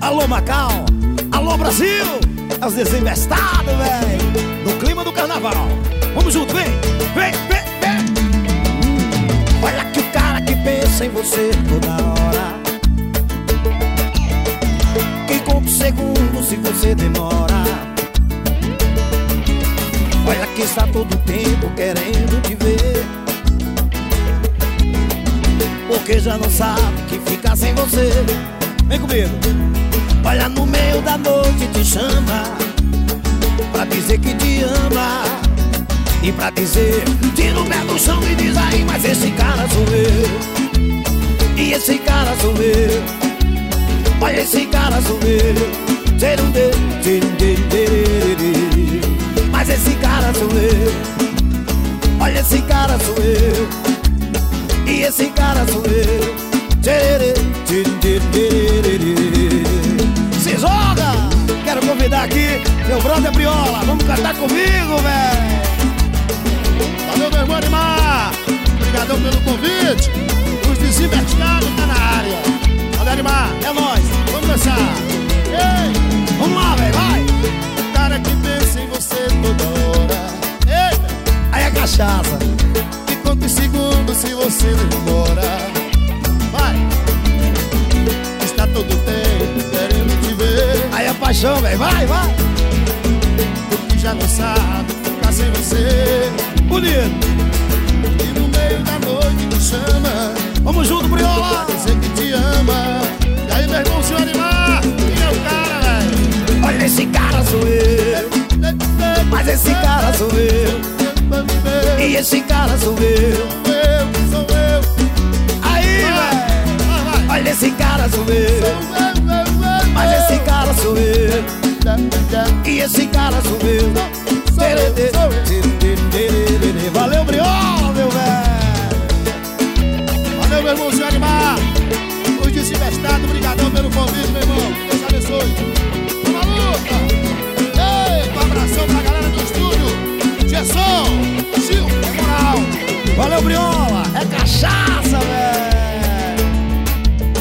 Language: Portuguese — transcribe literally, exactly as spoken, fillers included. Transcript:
Alô, Macau, alô, Brasil. É os desinvestados, velho, no clima do carnaval. Vamos junto, vem, vem, vem, vem. hum. Olha que o cara que pensa em você toda hora, que conta os segundos se você demora. Olha que está todo tempo querendo te ver, porque já não sabe que ficar sem você. Vem comigo. Olha, no meio da noite te chama pra dizer que te ama, e pra dizer, tira o pé do chão e diz aí, mas esse cara sou eu, e esse cara sou eu. Olha, esse cara sou eu, tira um dedo, tira um dedo, mas esse cara sou eu. Olha, esse cara sou eu, e esse cara sou eu. Se joga! Quero convidar aqui meu brother Briola. Vamos cantar comigo, velho. Valeu, meu irmão Animar. Obrigadão pelo convite. Os desinvestigados tá na área. Valeu, Animar. É nóis. Vamos dançar. Ei! Vamos lá, velho, vai. O cara que pensa em você toda hora. Ei! Aí é cachaça. E conta os segundos se você demora. Vai! Está todo tempo querendo te ver. Aí é paixão, velho, vai, vai. Porque já não sabe ficar sem você. Bonito. E no meio da noite te chama. Vamos junto, Briola. Pra dizer que te ama. E aí, meu irmão, se animar. Quem é o cara, velho? Olha, esse cara sou eu, mas esse cara sou eu. E esse cara sou eu. Eu, sou eu. Aí, velho. Olha, esse cara sou eu, mas esse cara sou eu. E esse cara sou eu. Valeu, Briola, meu velho. Valeu, meu irmão, se animar. Os desinvestados, obrigadão pelo convite, meu irmão. Deus abençoe. Vamos à luta. Ei, um abração pra galera do estúdio. Gerson, Silvio, é moral. Valeu, Briola. É cachaça.